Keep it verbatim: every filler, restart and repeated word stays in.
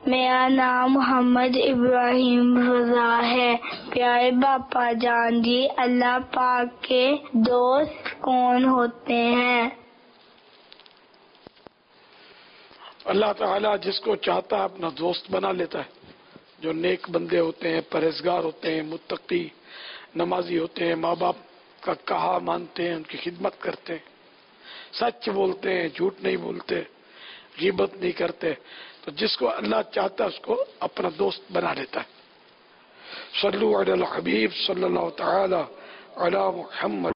मेरा नाम मोहम्मद इब्राहिम रजा है। प्यारे बापा जान जी, अल्लाह पाक के दोस्त कौन होते हैं? अल्लाह ताला जिसको चाहता है अपना दोस्त बना लेता है। जो नेक बंदे होते हैं, परहेजगार होते हैं, मुत्तकी नमाजी होते हैं, माँ बाप का कहा मानते हैं, उनकी खिदमत करते हैं, सच बोलते हैं, झूठ नहीं बोलते, गीबत नहीं करते, तो जिसको अल्लाह चाहता है उसको अपना दोस्त बना लेता है। सल्लु अला हबीब सल्लल्लाहु तआला अला मुहम्मद।